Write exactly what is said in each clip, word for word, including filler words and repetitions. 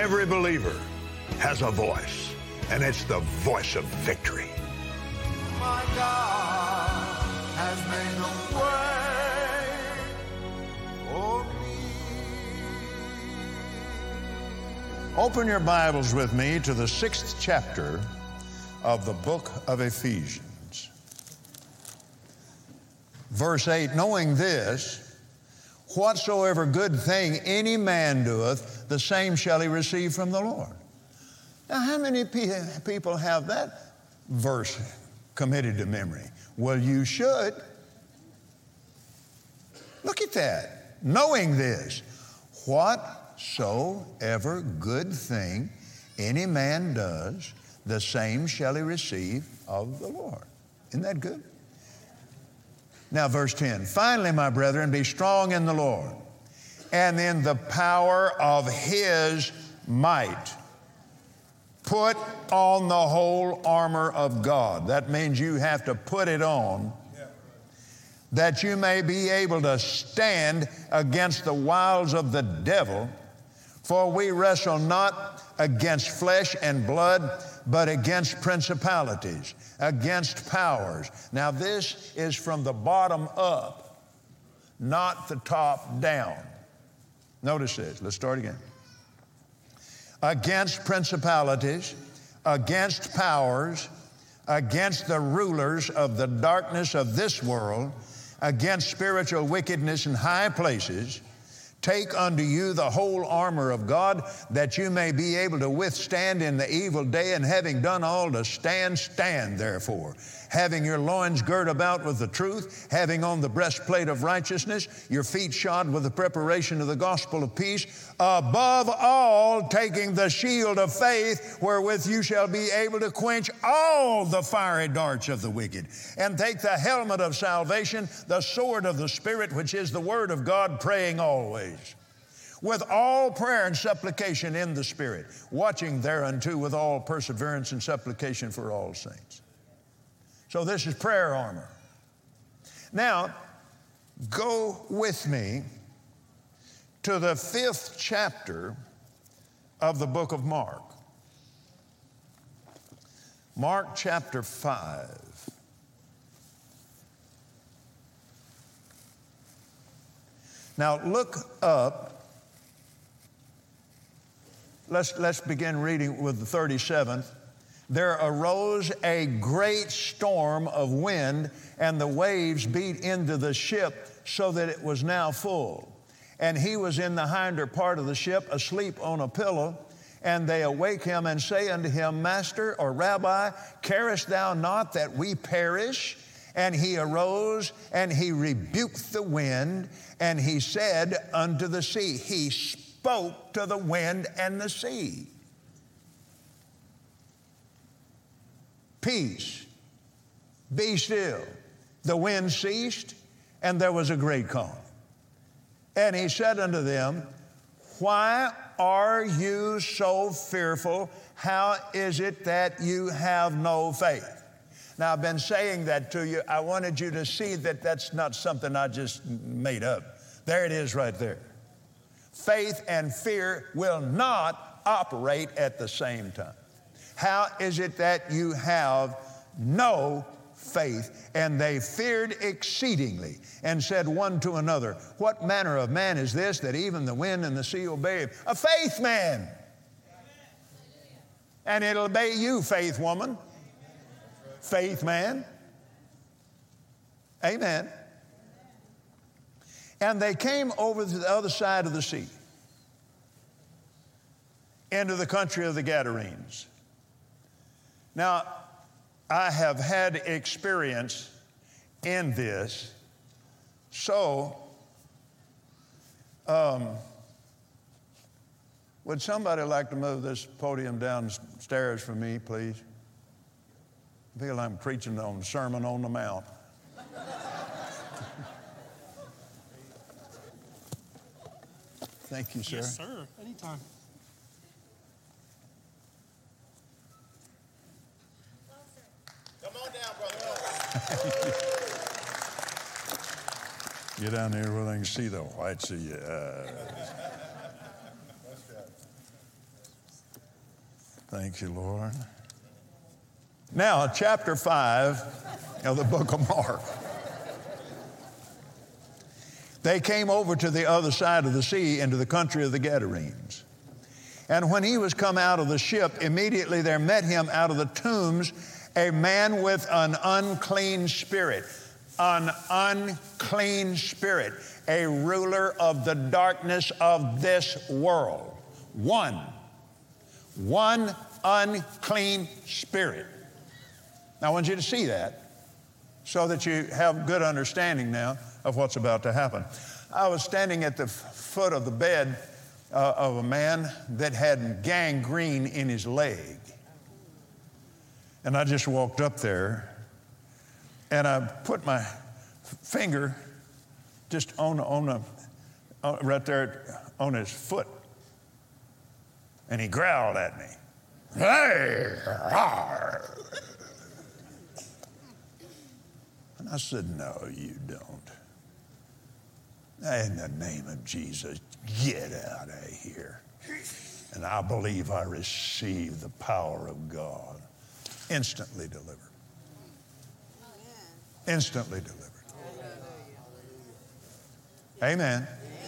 Every believer has a voice, and it's the voice of victory. My God has made a way for me. Open your Bibles with me to the sixth chapter of the book of Ephesians. Verse eight, knowing this, whatsoever good thing any man doeth, the same shall he receive from the Lord. Now, how many pe- people have that verse committed to memory? Well, you should. Look at that. Knowing this, whatsoever good thing any man does, the same shall he receive of the Lord. Isn't that good? Now, verse ten, finally, my brethren, be strong in the Lord and in the power of His might. Put on the whole armor of God. That means you have to put it on, that you may be able to stand against the wiles of the devil. For we wrestle not against flesh and blood, but against principalities, against powers. Now this is from the bottom up, not the top down. Notice this. Let's start again. Against principalities, against powers, against the rulers of the darkness of this world, against spiritual wickedness in high places. Take unto you the whole armor of God, that you may be able to withstand in the evil day, and having done all to stand, stand therefore. Having your loins girt about with the truth, having on the breastplate of righteousness, your feet shod with the preparation of the gospel of peace, above all taking the shield of faith, wherewith you shall be able to quench all the fiery darts of the wicked, and take the helmet of salvation, the sword of the Spirit, which is the word of God, praying always, with all prayer and supplication in the Spirit, watching thereunto with all perseverance and supplication for all saints. So this is prayer armor. Now, go with me to the fifth chapter of the book of Mark. Mark chapter five. Now look up. Let's, let's begin reading with the thirty-seventh. There arose a great storm of wind, and the waves beat into the ship so that it was now full. And he was in the hinder part of the ship, asleep on a pillow. And they awake him and say unto him, Master or Rabbi, carest thou not that we perish? And he arose and he rebuked the wind, and he said unto the sea. He spoke to the wind and the sea. Peace, be still. The wind ceased, and there was a great calm. And he said unto them, why are you so fearful? How is it that you have no faith? Now, I've been saying that to you. I wanted you to see that that's not something I just made up. There it is right there. Faith and fear will not operate at the same time. How is it that you have no faith? And they feared exceedingly, and said one to another, what manner of man is this, that even the wind and the sea obey him? A faith man. And it'll obey you, faith woman. Faith man. Amen. And they came over to the other side of the sea, into the country of the Gadarenes. Now, I have had experience in this, so um, would somebody like to move this podium downstairs for me, please? I feel like I'm preaching on the Sermon on the Mount. Thank you, sir. Yes, sir. Anytime. Come on down, brother. Get down here where they can see the whites of your eyes. Thank you, Lord. Now, chapter five of the book of Mark. They came over to the other side of the sea into the country of the Gadarenes. And when he was come out of the ship, immediately there met him out of the tombs a man with an unclean spirit. An unclean spirit. A ruler of the darkness of this world. One. One unclean spirit. Now I want you to see that so that you have good understanding now of what's about to happen. I was standing at the f- foot of the bed uh, of a man that had gangrene in his leg. And I just walked up there and I put my f- finger just on, on a, on, right there on his foot. And he growled at me. Hey! Rawr. And I said, no, you don't. In the name of Jesus, get out of here. And I believe I received the power of God. Instantly delivered. Instantly delivered. Amen.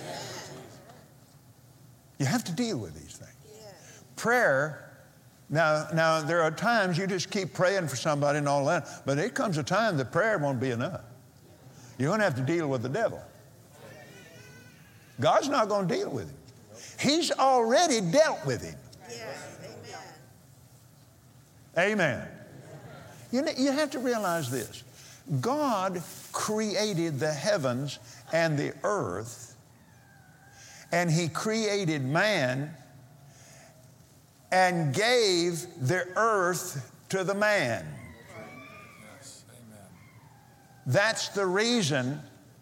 You have to deal with these things. Prayer, now, now there are times you just keep praying for somebody and all that, but there comes a time that prayer won't be enough. You're going to have to deal with the devil. God's not going to deal with him. He's already dealt with him. Yes, amen. Amen. You know, you have to realize this. God created the heavens and the earth, and he created man and gave the earth to the man. Yes, amen. That's the reason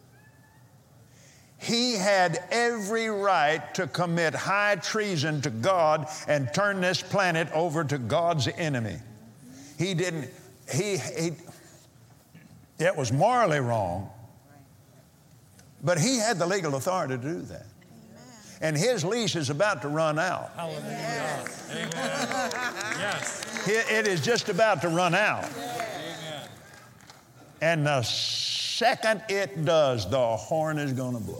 he had every right to commit high treason to God and turn this planet over to God's enemy. He didn't, he, he it was morally wrong, but he had the legal authority to do that. And his lease is about to run out. Hallelujah. Amen. Yes. It, it is just about to run out. Amen. And the second it does, the horn is going to blow.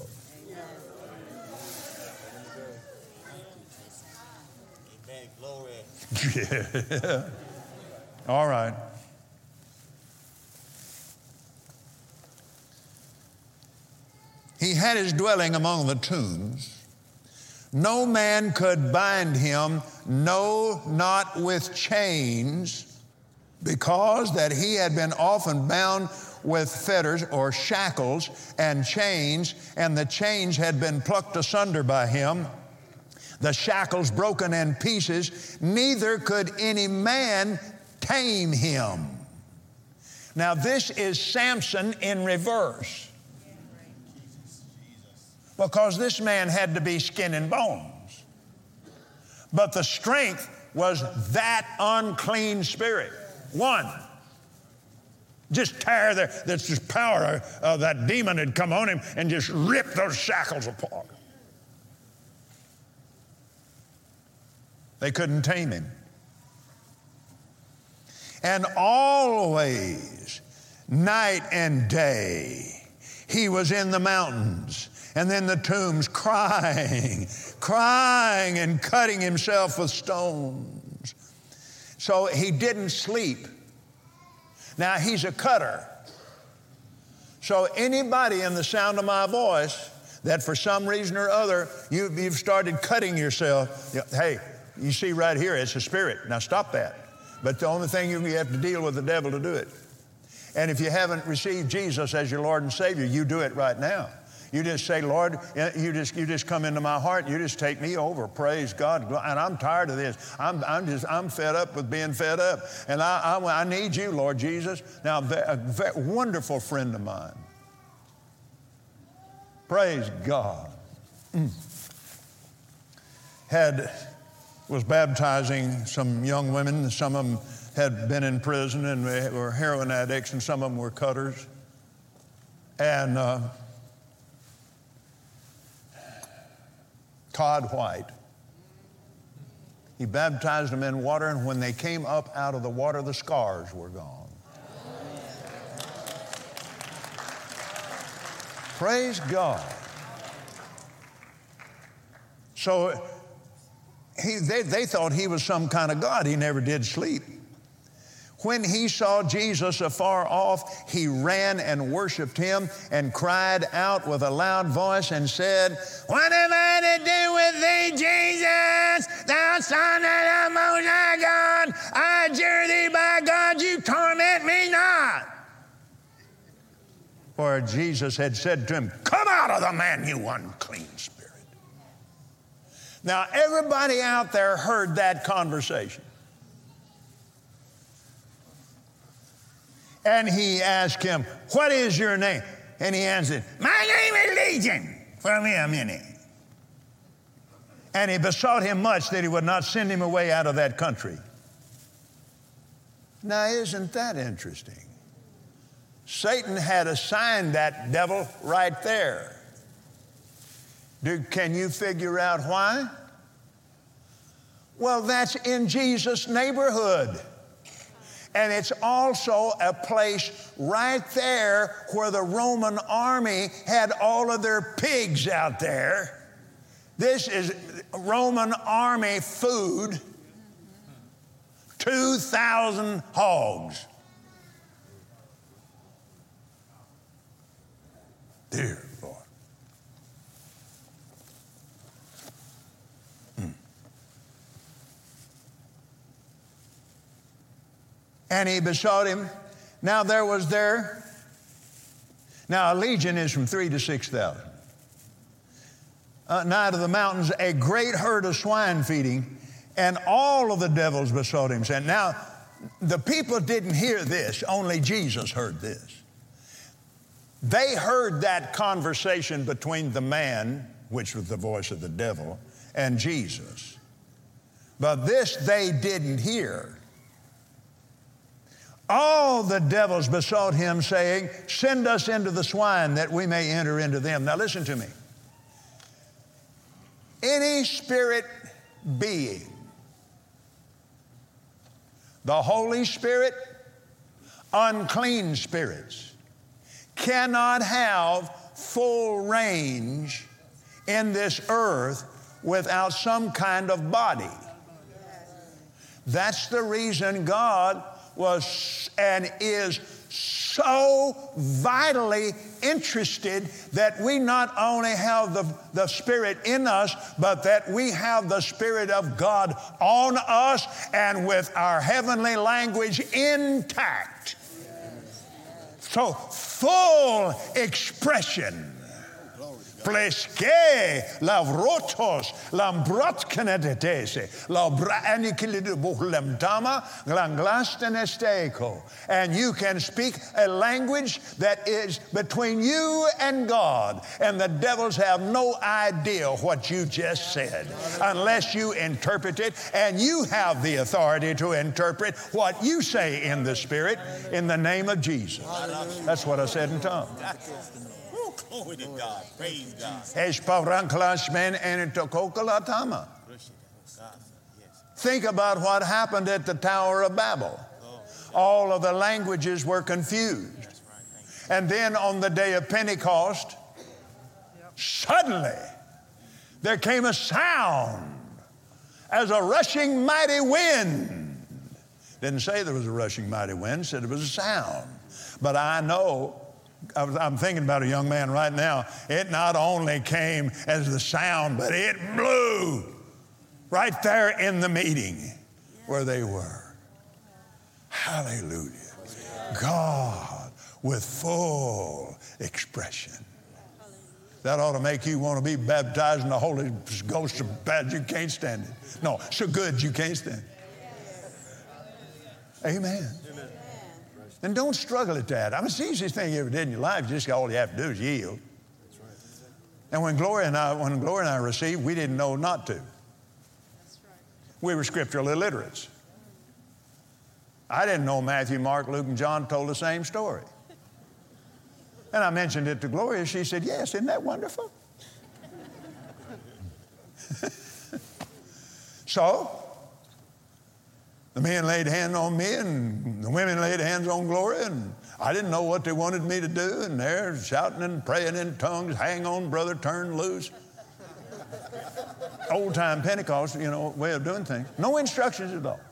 Amen. Glory. Yeah. All right. He had his dwelling among the tombs. No man could bind him, no, not with chains, because that he had been often bound with fetters or shackles and chains, and the chains had been plucked asunder by him, the shackles broken in pieces, neither could any man tame him. Now this is Samson in reverse. Because this man had to be skin and bones. But the strength was that unclean spirit. One. Just tear the, that's just power of that demon had come on him and just rip those shackles apart. They couldn't tame him. And always, night and day, he was in the mountains and then the tombs, crying, crying and cutting himself with stones. So he didn't sleep. Now he's a cutter. So anybody in the sound of my voice that for some reason or other you, you've started cutting yourself, hey, you see right here, it's a spirit. Now stop that. But the only thing you have to deal with the devil to do it. And if you haven't received Jesus as your Lord and Savior, you do it right now. You just say, Lord, you just you just come into my heart. You just take me over. Praise God. And I'm tired of this. I'm I'm just I'm fed up with being fed up. And I I, I need you, Lord Jesus. Now, a very wonderful friend of mine. Praise God. Mm. Had was baptizing some young women. Some of them had been in prison and they were heroin addicts, and some of them were cutters. And uh, Todd White He baptized them in water, and when they came up out of the water, the scars were gone. Praise God. So he, they, they thought he was some kind of God. He never did sleep. When he saw Jesus afar off, he ran and worshiped him and cried out with a loud voice and said, "What have I to do with thee, Jesus, thou Son of the Most High God? I adjure thee by God, you torment me not." For Jesus had said to him, "Come out of the man, you unclean spirit." Now, everybody out there heard that conversation. And he asked him, "What is your name?" And he answered, "My name is Legion, for we are many." And he besought him much that he would not send him away out of that country. Now, isn't that interesting? Satan had assigned that devil right there. Do, can you figure out why? Well, that's in Jesus' neighborhood. And it's also a place right there where the Roman army had all of their pigs out there. This is Roman army food. two thousand hogs. Dear Lord. Hmm. And he besought him. Now there was there, now a legion is from three to six thousand. Uh, nigh to the mountains, a great herd of swine feeding, and all of the devils besought him, saying, now the people didn't hear this, only Jesus heard this. They heard that conversation between the man, which was the voice of the devil, and Jesus. But this they didn't hear. All the devils besought him, saying, send us into the swine that we may enter into them. Now listen to me. Any spirit being, the Holy Spirit, unclean spirits, cannot have full range in this earth without some kind of body. That's the reason God was and is so vitally interested that we not only have the, the Spirit in us, but that we have the Spirit of God on us and with our heavenly language intact. So full expression. Pleske lavrotos lambrotkenedetese labranikilibuhlemtama glanglastenesteko. And you can speak a language that is between you and God, and the devils have no idea what you just said unless you interpret it, and you have the authority to interpret what you say in the Spirit in the name of Jesus. That's what I said in tongues. Glory to God. Praise God. Think about what happened at the Tower of Babel. All of the languages were confused. And then on the day of Pentecost, suddenly there came a sound as a rushing mighty wind. Didn't say there was a rushing mighty wind, said it was a sound. But I know, I'm thinking about a young man right now. It not only came as the sound, but it blew right there in the meeting where they were. Hallelujah. God with full expression. That ought to make you want to be baptized in the Holy Ghost so bad you can't stand it. No, so good you can't stand it. Amen. And don't struggle at that. I mean, it's the easiest thing you ever did in your life. Just all you have to do is yield. And when Gloria and I, when Gloria and I received, we didn't know not to. We were scriptural illiterates. I didn't know Matthew, Mark, Luke, and John told the same story. And I mentioned it to Gloria. She said, yes, isn't that wonderful? So The men laid hands on me, and the women laid hands on Gloria, and I didn't know what they wanted me to do, and they're shouting and praying in tongues, hang on, brother, turn loose. Old-time Pentecost, you know, way of doing things. No instructions at all.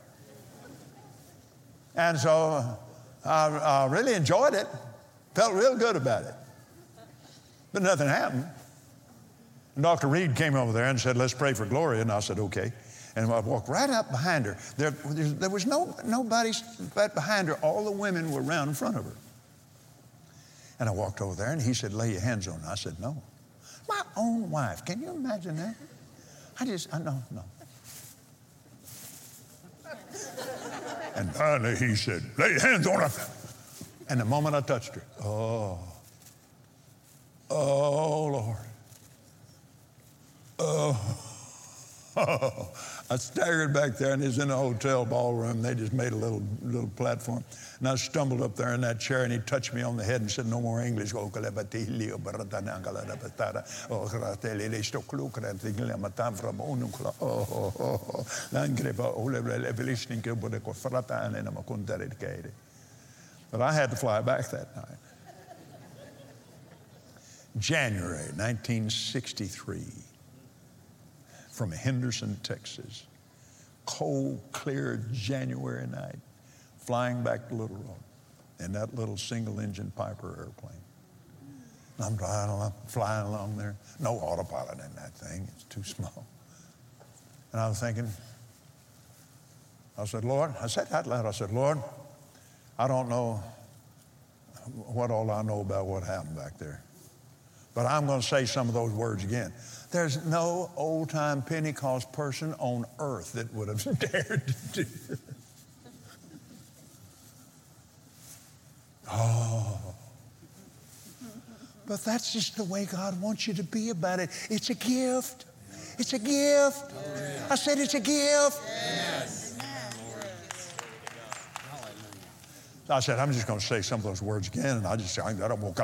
And so I, I really enjoyed it, felt real good about it. But nothing happened. And Doctor Reed came over there and said, let's pray for Gloria, and I said, okay. And I walked right up behind her. There, there was no nobody right behind her. All the women were around in front of her. And I walked over there, and he said, lay your hands on her. I said, no. My own wife. Can you imagine that? I just, I no, no. And finally he said, lay your hands on her. And the moment I touched her, oh, oh, Lord. Oh. Oh, I staggered back there, and it was in a hotel ballroom. They just made a little little platform. And I stumbled up there in that chair, and he touched me on the head and said, no more English. Oh, but I had to fly back that night. January nineteen sixty-three. From Henderson, Texas. Cold, clear January night, flying back to Little Rock in that little single-engine Piper airplane. And I'm flying along, flying along there. No autopilot in that thing. It's too small. And I was thinking, I said, Lord, I said out loud, I said, Lord, I don't know what all I know about what happened back there. But I'm going to say some of those words again. There's no old-time Pentecost person on earth that would have dared to do it. Oh. But that's just the way God wants you to be about it. It's a gift. It's a gift. I said it's a gift. Yes. I said, I'm just going to say some of those words again, and I just I don't want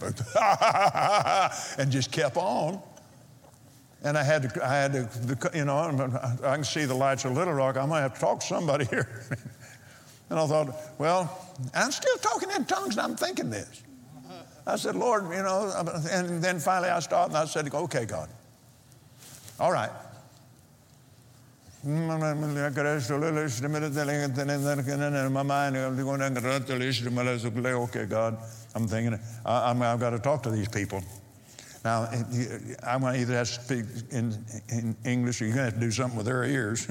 and just kept on. And I had to, I had to, you know, I can see the lights of Little Rock. I might have to talk to somebody here. And I thought, well, I'm still talking in tongues, and I'm thinking this. I said, Lord, you know, and then finally I stopped and I said, okay, God. All right. My mind, okay, God, I'm thinking, I, I'm, I've got to talk to these people. Now, I'm going to either have to speak in, in English or you're going to have to do something with their ears.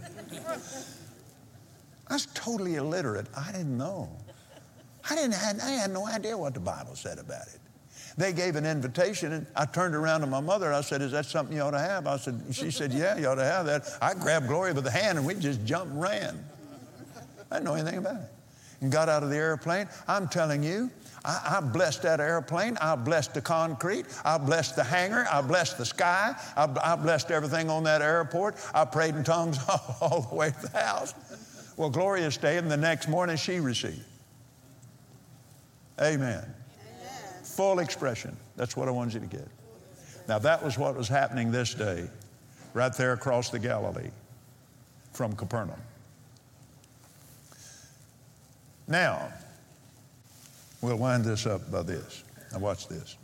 I was totally illiterate. I didn't know. I, didn't, I had no idea what the Bible said about it. They gave an invitation, and I turned around to my mother, and I said, is that something you ought to have? I said, she said, yeah, you ought to have that. I grabbed Gloria by the hand, and we just jumped and ran. I didn't know anything about it. And got out of the airplane. I'm telling you, I, I blessed that airplane. I blessed the concrete. I blessed the hangar. I blessed the sky. I, I blessed everything on that airport. I prayed in tongues all, all the way to the house. Well, Gloria stayed, and the next morning she received. Amen. Full expression. That's what I wanted you to get. Now, that was what was happening this day, right there across the Galilee from Capernaum. Now, we'll wind this up by this. Now, watch this.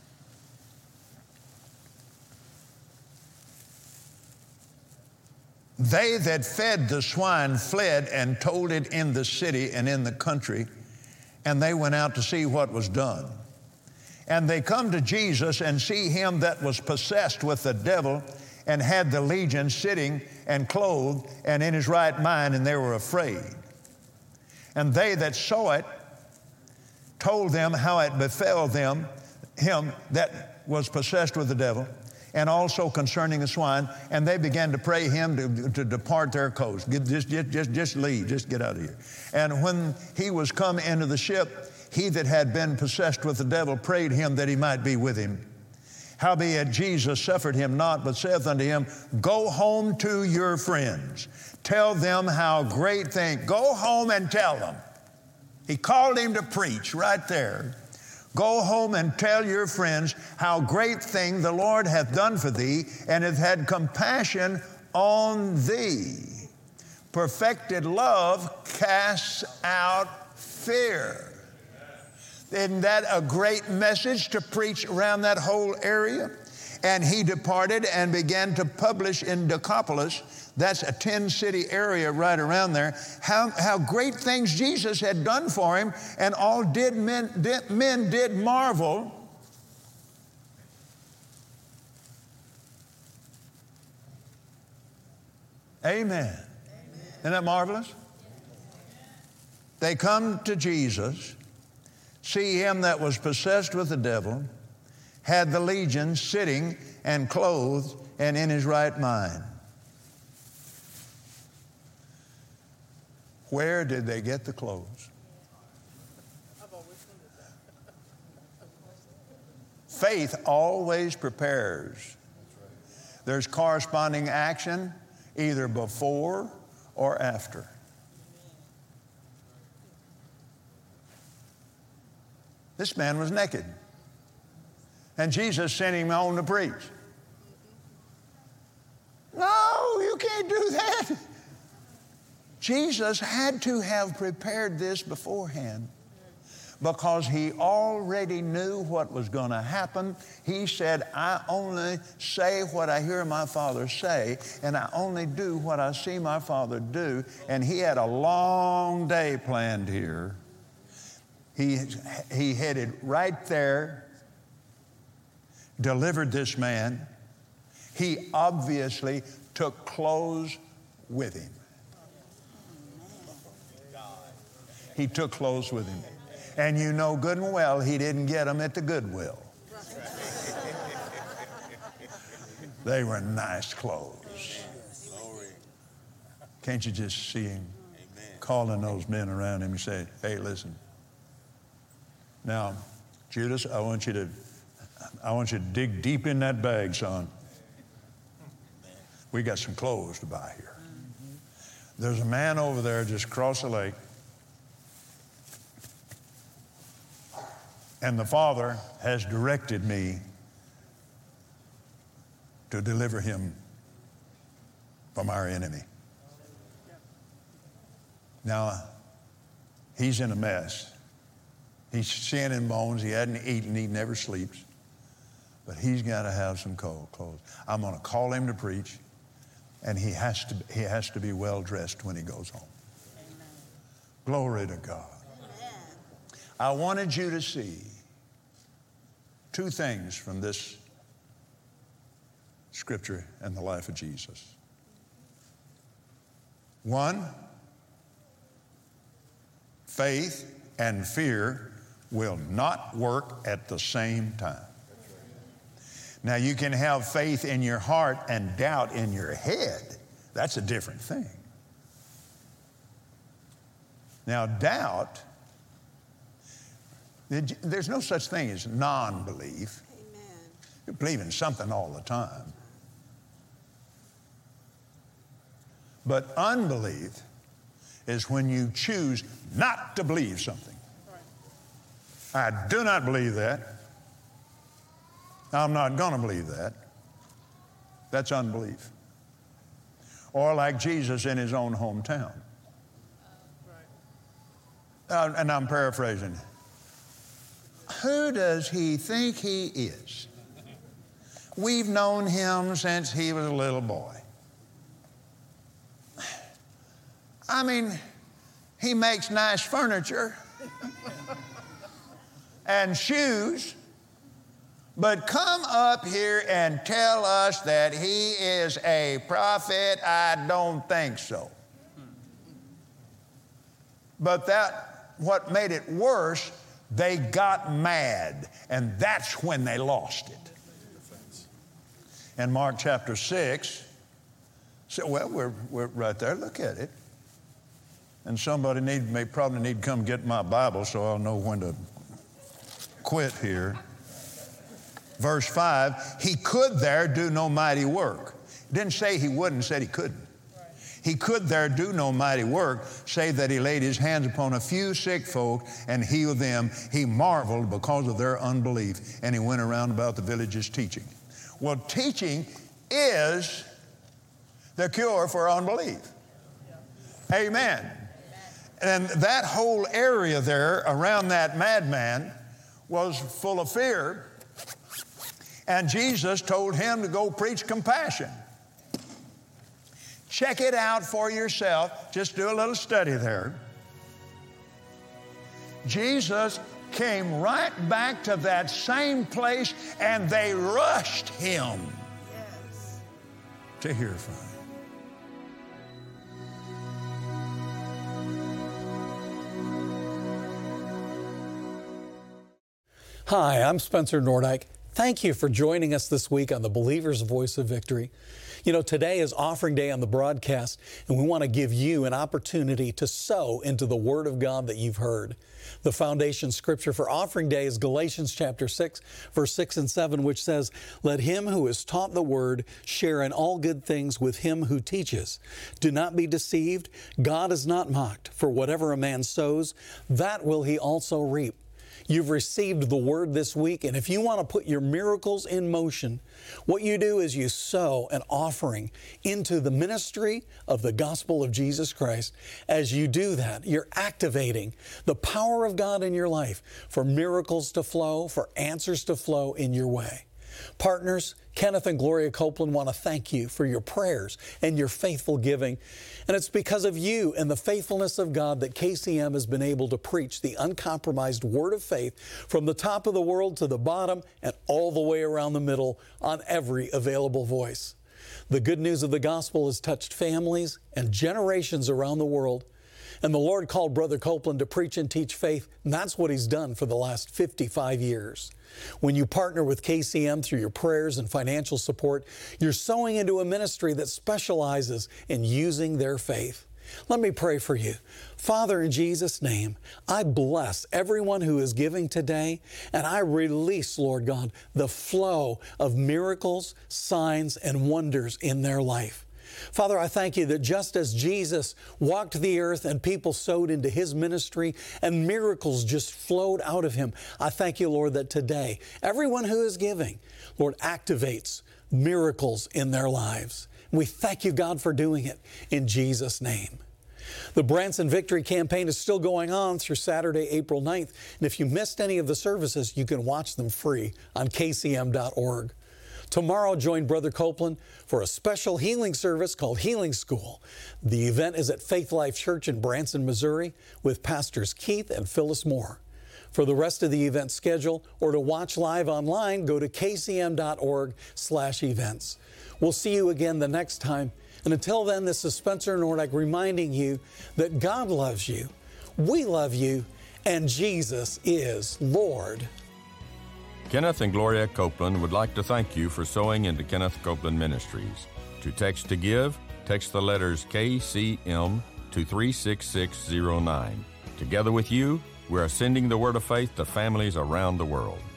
They that fed the swine fled and told it in the city and in the country, and they went out to see what was done. And they come to Jesus and see him that was possessed with the devil and had the legion sitting and clothed and in his right mind, and they were afraid. And they that saw it told them how it befell them, him that was possessed with the devil, and also concerning the swine, and they began to pray him to, to depart their coast. Get, just, just, just leave, just get out of here. And when he was come into the ship, he that had been possessed with the devil prayed him that he might be with him. Howbeit Jesus suffered him not, but saith unto him, go home to your friends. Tell them how great thing. Go home and tell them. He called him to preach right there. Go home and tell your friends how great thing the Lord hath done for thee, and hath had compassion on thee. Perfected love casts out fear. Isn't that a great message to preach around that whole area? And he departed and began to publish in Decapolis. That's a ten-city area right around there. How, how great things Jesus had done for him, and all did men, did, men did marvel. Amen. Isn't that marvelous? They come to Jesus, see him that was possessed with the devil, had the legion, sitting and clothed and in his right mind. Where did they get the clothes? Faith always prepares. There's corresponding action either before or after. This man was naked, and Jesus sent him on to preach. No, you can't do that. Jesus had to have prepared this beforehand, because he already knew what was going to happen. He said, I only say what I hear my Father say, and I only do what I see my Father do. And he had a long day planned here. He, he headed right there, delivered this man. He obviously took clothes with him. He took clothes with him. And you know good and well he didn't get them at the Goodwill. They were nice clothes. Can't you just see him calling those men around him and say, hey, listen. Now, Judas, I want you to, I want you to dig deep in that bag, son. We got some clothes to buy here. There's a man over there just across the lake. And the Father has directed me to deliver him from our enemy. Now, he's in a mess. He's skin and bones. He hadn't eaten. He never sleeps. But he's got to have some cold clothes. I'm going to call him to preach, and he has to, he has to be well dressed when he goes home. Amen. Glory to God. I wanted you to see two things from this scripture and the life of Jesus. One, faith and fear will not work at the same time. Now, you can have faith in your heart and doubt in your head. That's a different thing. Now, doubt, there's no such thing as non-belief. Amen. You believe in something all the time. But unbelief is when you choose not to believe something. Right. I do not believe that. I'm not going to believe that. That's unbelief. Or like Jesus in his own hometown. Right. Uh, and I'm paraphrasing. Who does he think he is? We've known him since he was a little boy. I mean, he makes nice furniture and shoes, but come up here and tell us that he is a prophet? I don't think so. But that, what made it worse, they got mad, and that's when they lost it. In Mark chapter six, so, well, we're, we're right there. Look at it. And somebody need, may probably need to come get my Bible so I'll know when to quit here. Verse five, he could there do no mighty work. Didn't say he wouldn't, said he couldn't. He could there do no mighty work, save that he laid his hands upon a few sick folk and healed them. He marveled because of their unbelief, and he went around about the villages teaching. Well, teaching is the cure for unbelief. Amen. And that whole area there around that madman was full of fear. And Jesus told him to go preach compassion. Check it out for yourself. Just do a little study there. Jesus came right back to that same place, and they rushed him yes. to hear from him. Hi, I'm Spencer Nordyke. Thank you for joining us this week on the Believer's Voice of Victory. You know, today is offering day on the broadcast, and we want to give you an opportunity to sow into the Word of God that you've heard. The foundation scripture for offering day is Galatians chapter six, verse six and seven, which says, "Let him who is taught the Word share in all good things with him who teaches. Do not be deceived. God is not mocked. For whatever a man sows, that will he also reap." You've received the Word this week, and if you want to put your miracles in motion, what you do is you sow an offering into the ministry of the gospel of Jesus Christ. As you do that, you're activating the power of God in your life for miracles to flow, for answers to flow in your way. Partners, Kenneth and Gloria Copeland want to thank you for your prayers and your faithful giving. And it's because of you and the faithfulness of God that K C M has been able to preach the uncompromised word of faith from the top of the world to the bottom and all the way around the middle on every available voice. The good news of the gospel has touched families and generations around the world. And the Lord called Brother Copeland to preach and teach faith, and that's what he's done for the last fifty-five years. When you partner with K C M through your prayers and financial support, you're sowing into a ministry that specializes in using their faith. Let me pray for you. Father, in Jesus' name, I bless everyone who is giving today, and I release, Lord God, the flow of miracles, signs, and wonders in their life. Father, I thank you that just as Jesus walked the earth and people sowed into His ministry and miracles just flowed out of Him, I thank you, Lord, that today everyone who is giving, Lord, activates miracles in their lives. We thank you, God, for doing it in Jesus' name. The Branson Victory Campaign is still going on through Saturday, April ninth. And if you missed any of the services, you can watch them free on K C M dot org. Tomorrow, join Brother Copeland for a special healing service called Healing School. The event is at Faith Life Church in Branson, Missouri, with Pastors Keith and Phyllis Moore. For the rest of the event schedule or to watch live online, go to K C M dot org slash events. We'll see you again the next time. And until then, this is Spencer Nordyke reminding you that God loves you, we love you, and Jesus is Lord. Kenneth and Gloria Copeland would like to thank you for sowing into Kenneth Copeland Ministries. To text to give, text the letters K C M to three six six zero nine. Together with you, we are sending the word of faith to families around the world.